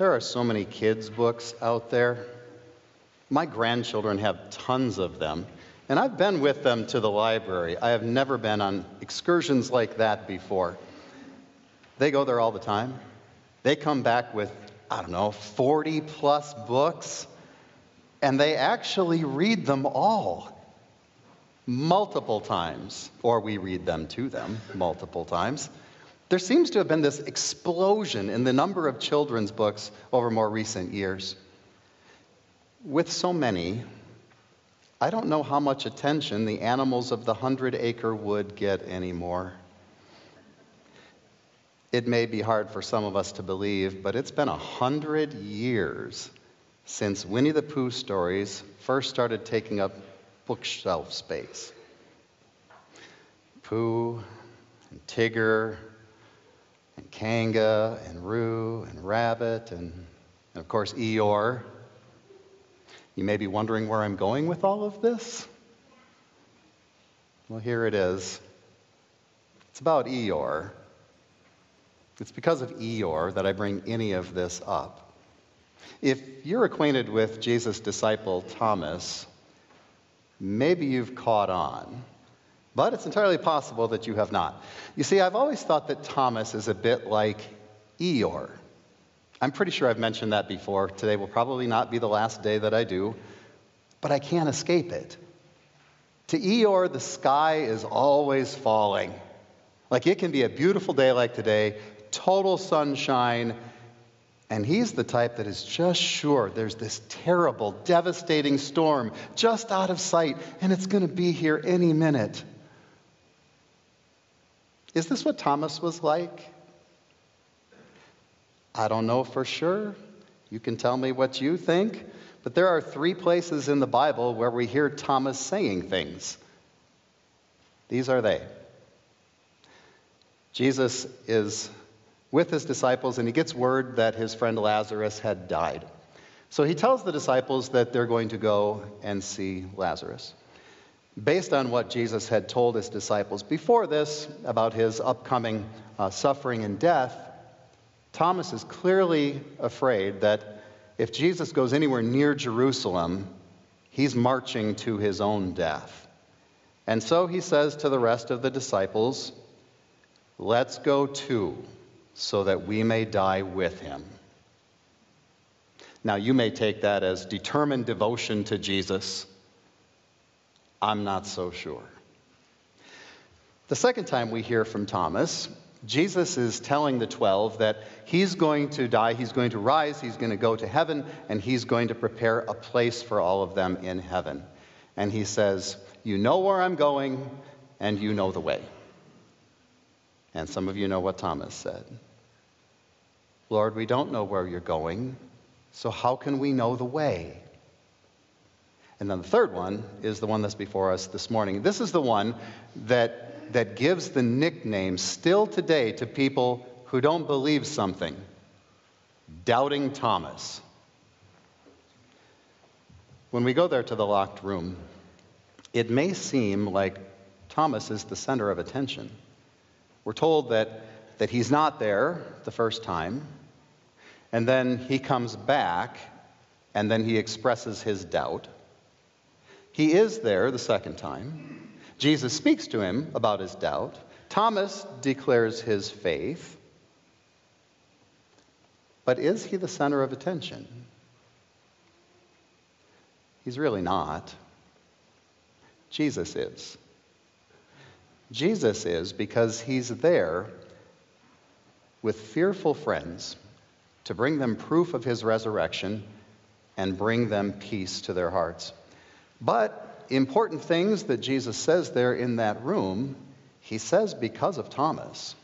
There are so many kids' books out there. My grandchildren have tons of them, and I've been with them to the library. I have never been on excursions like that before. They go there all the time. They come back with, 40 plus books, and they actually read them all multiple times, or we read them to them multiple times. There seems to have been this explosion in the number of children's books over more recent years. With so many, I don't know how much attention the animals of the 100-acre wood get anymore. It may be hard for some of us to believe, but it's been 100 years since Winnie the Pooh stories first started taking up bookshelf space. Pooh and Tigger and Kanga and Roo and Rabbit and of course Eeyore. You may be wondering where I'm going with all of this. Well, here it is. It's about Eeyore. It's because of Eeyore that I bring any of this up. If you're acquainted with Jesus' disciple Thomas, maybe you've caught on, but it's entirely possible that you have not. You see, I've always thought that Thomas is a bit like Eeyore. I'm pretty sure I've mentioned that before. Today will probably not be the last day that I do, but I can't escape it. To Eeyore, the sky is always falling. Like it can be a beautiful day like today, total sunshine, and he's the type that is just sure there's this terrible, devastating storm just out of sight, and it's going to be here any minute. Is this what Thomas was like? I don't know for sure. You can tell me what you think. But there are 3 places in the Bible where we hear Thomas saying things. These are they. Jesus is with his disciples, and he gets word that his friend Lazarus had died. So he tells the disciples that they're going to go and see Lazarus. Based on what Jesus had told his disciples before this about his upcoming suffering and death, Thomas is clearly afraid that if Jesus goes anywhere near Jerusalem, he's marching to his own death. And so he says to the rest of the disciples, "Let's go too, so that we may die with him." Now, you may take that as determined devotion to Jesus. I'm not so sure. The second time we hear from Thomas, Jesus is telling the 12 that he's going to die, he's going to rise, he's going to go to heaven, and he's going to prepare a place for all of them in heaven. And he says, "You know where I'm going, and you know the way." And some of you know what Thomas said. "Lord, we don't know where you're going, so how can we know the way?" And then the third one is the one that's before us this morning. This is the one that gives the nickname still today to people who don't believe something: Doubting Thomas. When we go there to the locked room, it may seem like Thomas is the center of attention. We're told that he's not there the first time, and then he comes back, and then he expresses his doubt. He is there the second time. Jesus speaks to him about his doubt. Thomas declares his faith. But is he the center of attention? He's really not. Jesus is. Jesus is, because he's there with fearful friends to bring them proof of his resurrection and bring them peace to their hearts. But important things that Jesus says there in that room, he says because of Thomas.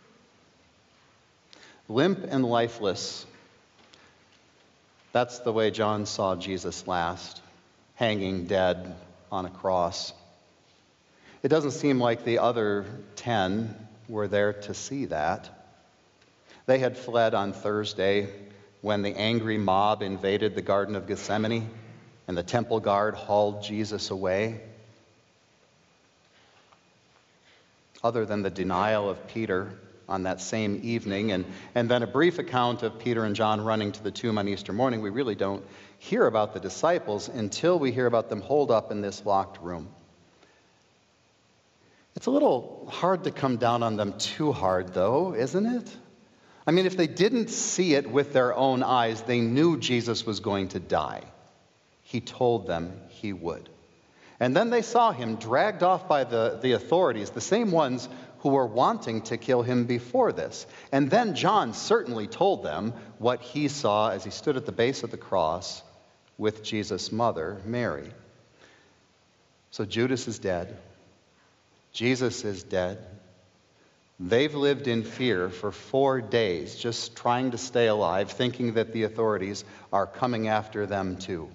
Limp and lifeless. That's the way John saw Jesus last, hanging dead on a cross. It doesn't seem like the other 10 were there to see that. They had fled on Thursday when the angry mob invaded the Garden of Gethsemane and the temple guard hauled Jesus away. Other than the denial of Peter, on that same evening, and then a brief account of Peter and John running to the tomb on Easter morning. We really don't hear about the disciples until we hear about them holed up in this locked room. It's a little hard to come down on them too hard, though, isn't it? I mean, if they didn't see it with their own eyes, they knew Jesus was going to die. He told them he would. And then they saw him dragged off by the authorities, the same ones who were wanting to kill him before this. And then John certainly told them what he saw as he stood at the base of the cross with Jesus' mother, Mary. So Judas is dead. Jesus is dead. They've lived in fear for 4 days, just trying to stay alive, thinking that the authorities are coming after them too.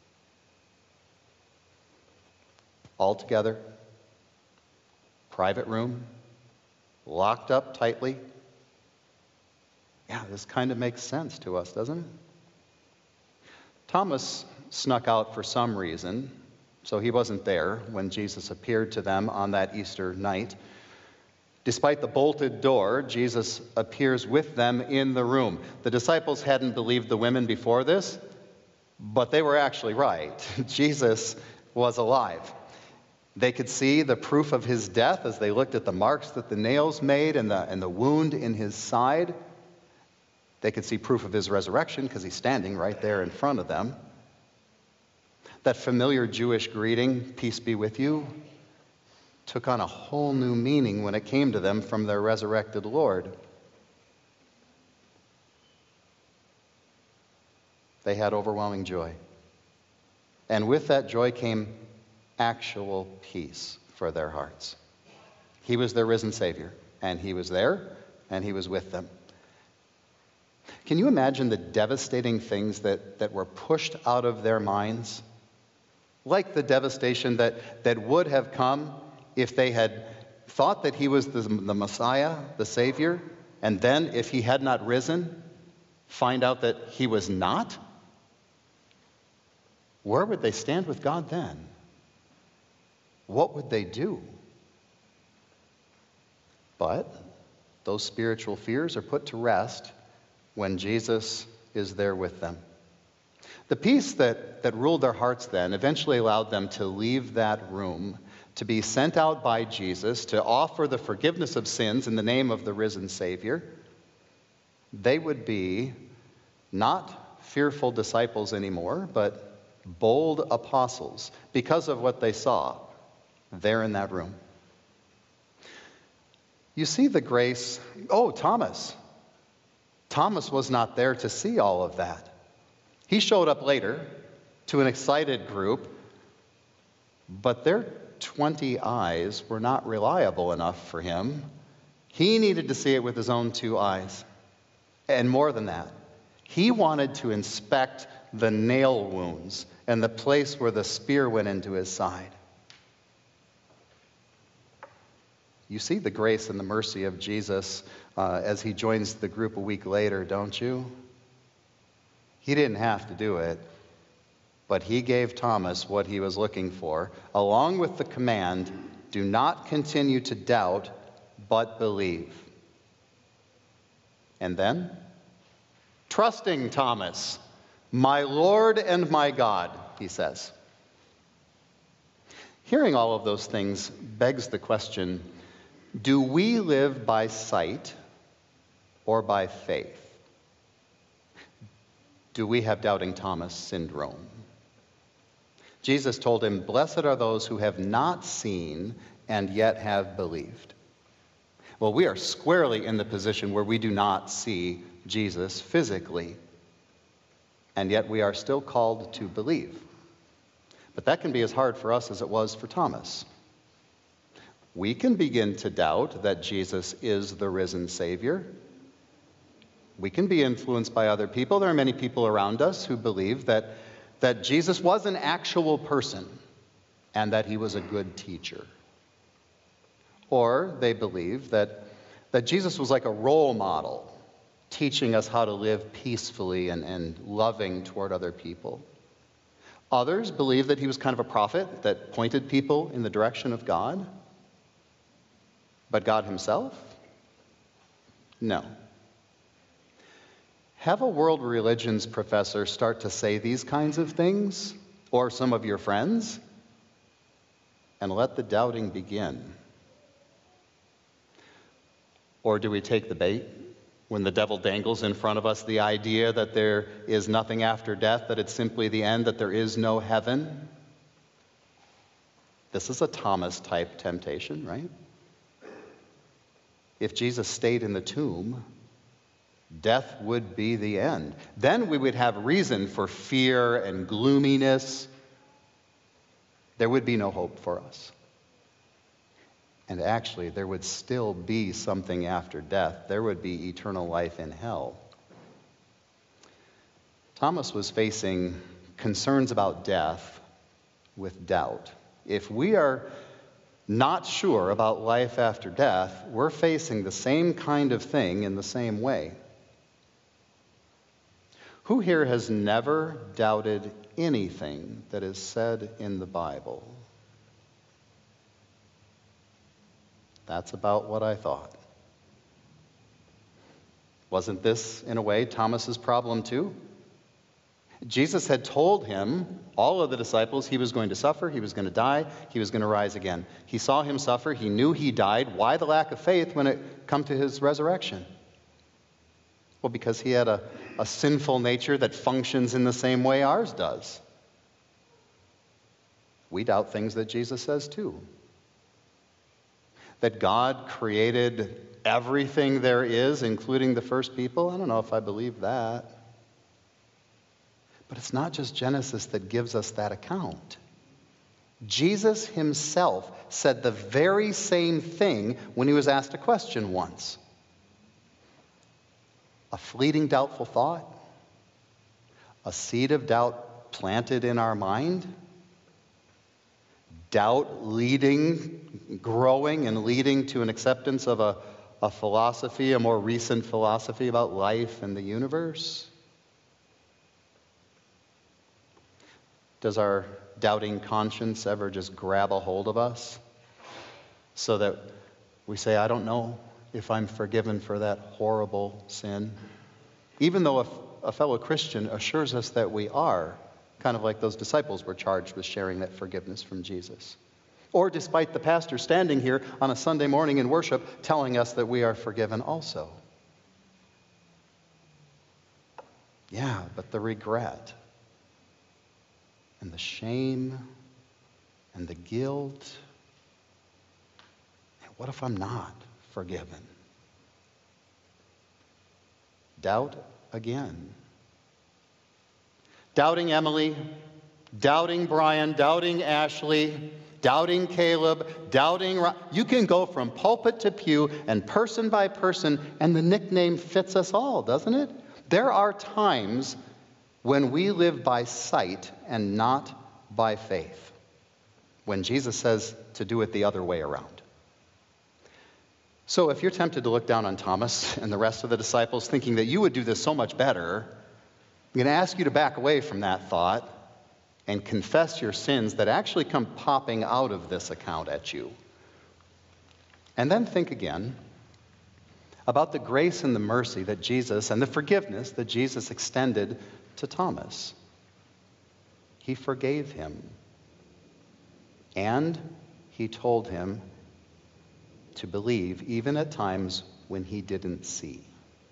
All together, private room, locked up tightly. Yeah, this kind of makes sense to us, doesn't it? Thomas snuck out for some reason, so he wasn't there when Jesus appeared to them on that Easter night. Despite the bolted door, Jesus appears with them in the room. The disciples hadn't believed the women before this, but they were actually right. Jesus was alive. They could see the proof of his death as they looked at the marks that the nails made and the wound in his side. They could see proof of his resurrection because he's standing right there in front of them. That familiar Jewish greeting, "Peace be with you," took on a whole new meaning when it came to them from their resurrected Lord. They had overwhelming joy. And with that joy came actual peace for their hearts. He was their risen Savior, and he was there, and he was with them. Can you imagine the devastating things that were pushed out of their minds? Like the devastation that would have come if they had thought that he was the Messiah, the Savior, and then if he had not risen, find out that he was not? Where would they stand with God then? What would they do? But those spiritual fears are put to rest when Jesus is there with them. The peace that ruled their hearts then eventually allowed them to leave that room, to be sent out by Jesus, to offer the forgiveness of sins in the name of the risen Savior. They would be not fearful disciples anymore, but bold apostles because of what they saw there in that room. You see the grace. Oh, Thomas. Thomas was not there to see all of that. He showed up later to an excited group, but their 20 eyes were not reliable enough for him. He needed to see it with his own 2 eyes. And more than that, he wanted to inspect the nail wounds and the place where the spear went into his side. You see the grace and the mercy of Jesus as he joins the group a week later, don't you? He didn't have to do it, but he gave Thomas what he was looking for, along with the command, do not continue to doubt, but believe. And then, trusting Thomas, my Lord and my God, he says. Hearing all of those things begs the question, do we live by sight or by faith? Do we have doubting Thomas syndrome? Jesus told him, blessed are those who have not seen and yet have believed. Well, we are squarely in the position where we do not see Jesus physically, and yet we are still called to believe. But that can be as hard for us as it was for Thomas. We can begin to doubt that Jesus is the risen Savior. We can be influenced by other people. There are many people around us who believe that Jesus was an actual person and that he was a good teacher. Or they believe that Jesus was like a role model, teaching us how to live peacefully and loving toward other people. Others believe that he was kind of a prophet that pointed people in the direction of God. But God himself? No. Have a world religions professor start to say these kinds of things, or some of your friends, and let the doubting begin. Or do we take the bait when the devil dangles in front of us the idea that there is nothing after death, that it's simply the end, that there is no heaven? This is a Thomas-type temptation, right? If Jesus stayed in the tomb, death would be the end. Then we would have reason for fear and gloominess. There would be no hope for us. And actually, there would still be something after death. There would be eternal life in hell. Thomas was facing concerns about death with doubt. If we are not sure about life after death, we're facing the same kind of thing in the same way. Who here has never doubted anything that is said in the Bible? That's about what I thought. Wasn't this, in a way, Thomas's problem too? Jesus had told him, all of the disciples, he was going to suffer, he was going to die, he was going to rise again. He saw him suffer, he knew he died. Why the lack of faith when it come to his resurrection? Well, because he had a sinful nature that functions in the same way ours does. We doubt things that Jesus says too. That God created everything there is, including the first people. I don't know if I believe that. But it's not just Genesis that gives us that account. Jesus himself said the very same thing when he was asked a question once. A fleeting doubtful thought? A seed of doubt planted in our mind? Doubt growing and leading to an acceptance of a philosophy, a more recent philosophy about life and the universe? Does our doubting conscience ever just grab a hold of us so that we say, I don't know if I'm forgiven for that horrible sin? Even though a fellow Christian assures us that we are, kind of like those disciples were charged with sharing that forgiveness from Jesus. Or despite the pastor standing here on a Sunday morning in worship telling us that we are forgiven also. Yeah, but the regret and the shame and the guilt, and what if I'm not forgiven? Doubt again. Doubting Emily, doubting Brian, doubting Ashley, doubting Caleb, doubting... You can go from pulpit to pew and person by person, and the nickname fits us all, doesn't it? There are times when we live by sight and not by faith, when Jesus says to do it the other way around. So if you're tempted to look down on Thomas and the rest of the disciples thinking that you would do this so much better, I'm going to ask you to back away from that thought and confess your sins that actually come popping out of this account at you. And then think again about the grace and the mercy that Jesus, and the forgiveness that Jesus extended to Thomas. He forgave him. And he told him to believe even at times when he didn't see.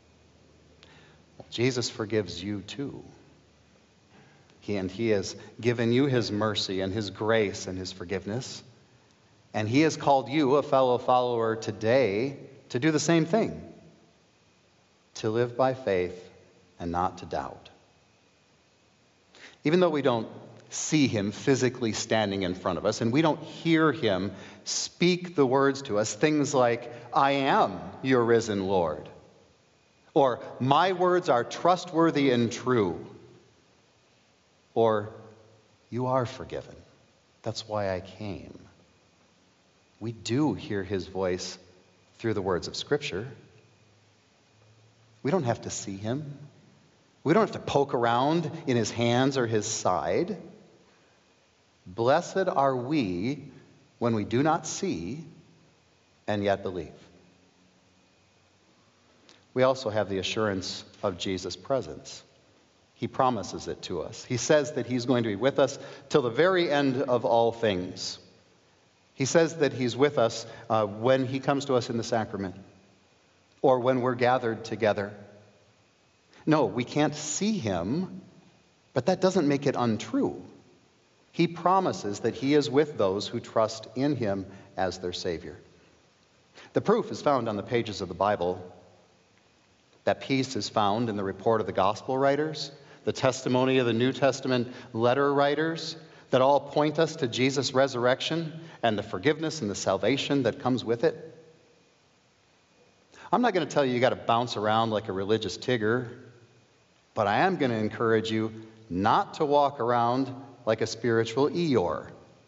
Jesus forgives you too. He has given you his mercy and his grace and his forgiveness. And he has called you, a fellow follower today, to do the same thing. To live by faith and not to doubt. Even though we don't see him physically standing in front of us, and we don't hear him speak the words to us, things like, I am your risen Lord. Or, my words are trustworthy and true. Or, you are forgiven. That's why I came. We do hear his voice through the words of Scripture. We don't have to see him. We don't have to poke around in his hands or his side. Blessed are we when we do not see and yet believe. we also have the assurance of Jesus' presence. He promises it to us. He says that he's going to be with us till the very end of all things. He says that he's with us when he comes to us in the sacrament or when we're gathered together. No, we can't see him, but that doesn't make it untrue. He promises that he is with those who trust in him as their Savior. The proof is found on the pages of the Bible. That peace is found in the report of the gospel writers, the testimony of the New Testament letter writers, that all point us to Jesus' resurrection and the forgiveness and the salvation that comes with it. I'm not going to tell you got to bounce around like a religious Tigger, but I am going to encourage you not to walk around like a spiritual Eeyore.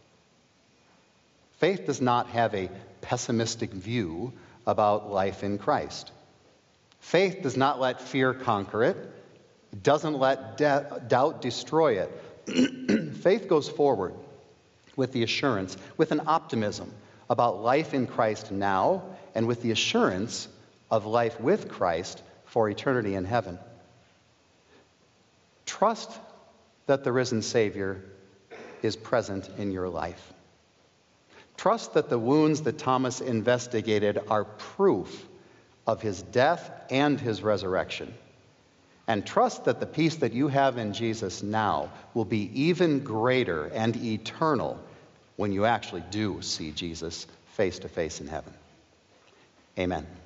Faith does not have a pessimistic view about life in Christ. Faith does not let fear conquer it. It doesn't let doubt destroy it. Faith goes forward with the assurance, with an optimism about life in Christ now, and with the assurance of life with Christ for eternity in heaven. Trust that the risen Savior is present in your life. Trust that the wounds that Thomas investigated are proof of his death and his resurrection. And trust that the peace that you have in Jesus now will be even greater and eternal when you actually do see Jesus face to face in heaven. Amen.